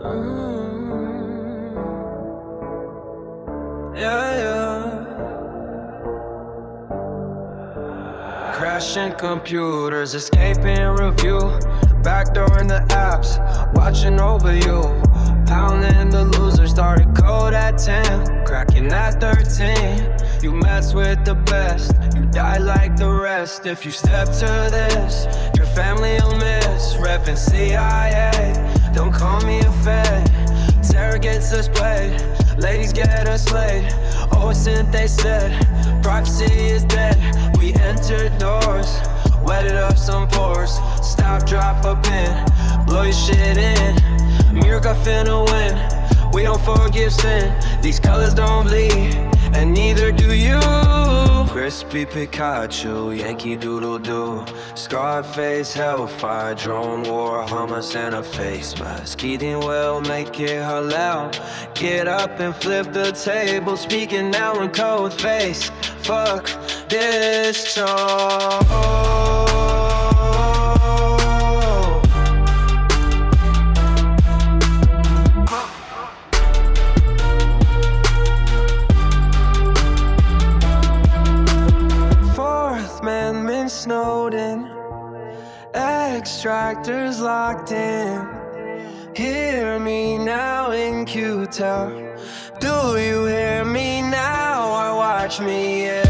Yeah, yeah. Crashing computers, escaping review. Backdoor in the apps, watching over you. Pounding the loser, started cold at 10, cracking at 13. You mess with the best, you die like the rest. If you step to this, your family will miss. Reppin' CIA, don't call me a fed. Terror gets us played, ladies get us laid. Oh, since they said privacy is dead, we entered doors, wetted up some pores. Stop, drop a pin, blow your shit in. Miracle finna win, we don't forgive sin. These colors don't bleed, and neither do you. Crispy Pikachu, Yankee Doodle Doo, Scarface, Hellfire, drone war, hummus and a face mask. Eating well, make it halal. Get up and flip the table, speaking now in cold face. Fuck this show. Snowden, extractors locked in. Hear me now in Q-Town. Do you hear me now or watch me? Yeah.